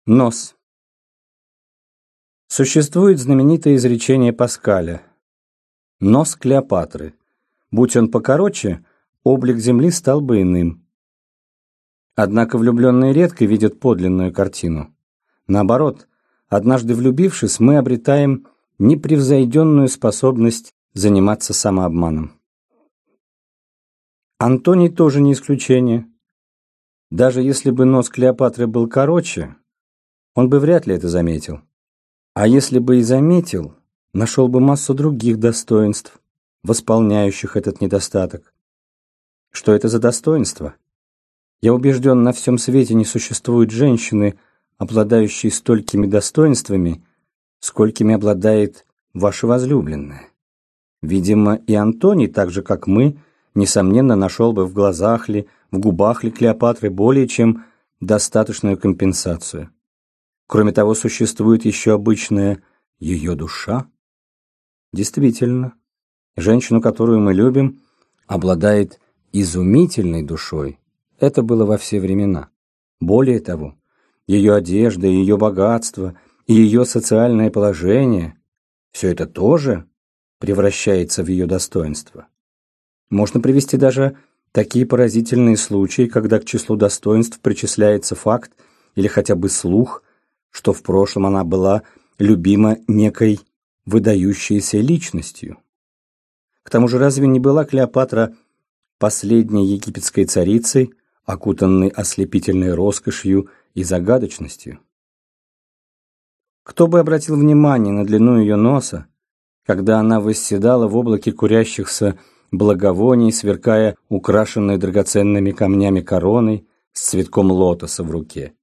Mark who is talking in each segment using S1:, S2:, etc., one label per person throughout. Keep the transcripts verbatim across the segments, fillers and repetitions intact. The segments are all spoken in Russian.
S1: Нос. Существует знаменитое изречение Паскаля: «Нос Клеопатры. Будь он покороче, облик земли стал бы иным». Однако влюбленные редко видят подлинную картину. Наоборот, однажды влюбившись, мы обретаем непревзойденную способность заниматься самообманом. Антоний тоже не исключение. Даже если бы нос Клеопатры был короче, он бы вряд ли это заметил. А если бы и заметил, нашел бы массу других достоинств, восполняющих этот недостаток. Что это за достоинство? Я убежден, на всем свете не существует женщины, обладающей столькими достоинствами, сколькими обладает ваша возлюбленная. Видимо, и Антоний, так же как мы, несомненно, нашел бы в глазах ли, в губах ли Клеопатры более чем достаточную компенсацию. Кроме того, существует еще обычная ее душа. Действительно, женщину, которую мы любим, обладает изумительной душой. Это было во все времена. Более того, ее одежда, ее богатство и ее социальное положение – все это тоже превращается в ее достоинство. Можно привести даже такие поразительные случаи, когда к числу достоинств причисляется факт или хотя бы слух, что в прошлом она была любима некой выдающейся личностью. К тому же разве не была Клеопатра последней египетской царицей, окутанной ослепительной роскошью и загадочностью? Кто бы обратил внимание на длину ее носа, когда она восседала в облаке курящихся благовоний, сверкая украшенной драгоценными камнями короной с цветком лотоса в руке?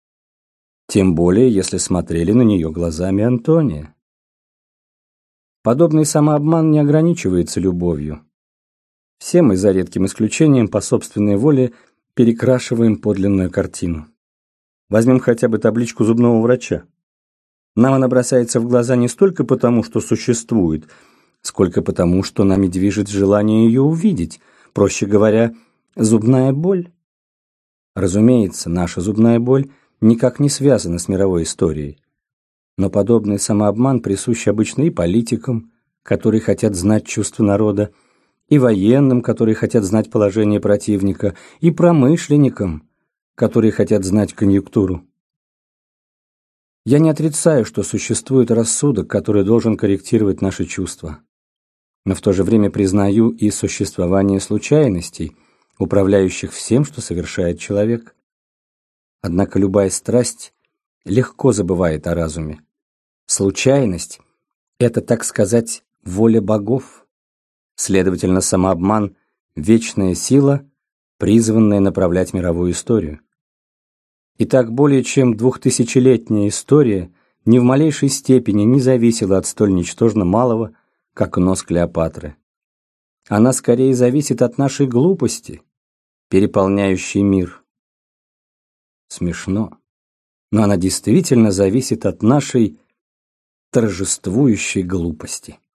S1: Тем более, если смотрели на нее глазами Антония. Подобный самообман не ограничивается любовью. Все мы, за редким исключением, по собственной воле перекрашиваем подлинную картину. Возьмем хотя бы табличку зубного врача. Нам она бросается в глаза не столько потому, что существует, сколько потому, что нами движет желание ее увидеть, проще говоря, зубная боль. Разумеется, наша зубная боль никак не связана с мировой историей. Но подобный самообман присущ обычно и политикам, которые хотят знать чувства народа, и военным, которые хотят знать положение противника, и промышленникам, которые хотят знать конъюнктуру. Я не отрицаю, что существует рассудок, который должен корректировать наши чувства. Но в то же время признаю и существование случайностей, управляющих всем, что совершает человек. Однако любая страсть легко забывает о разуме. Случайность – это, так сказать, воля богов. Следовательно, самообман – вечная сила, призванная направлять мировую историю. Итак, более чем двухтысячелетняя история ни в малейшей степени не зависела от столь ничтожно малого, как нос Клеопатры. Она скорее зависит от нашей глупости, переполняющей мир. Смешно, но она действительно зависит от нашей торжествующей глупости.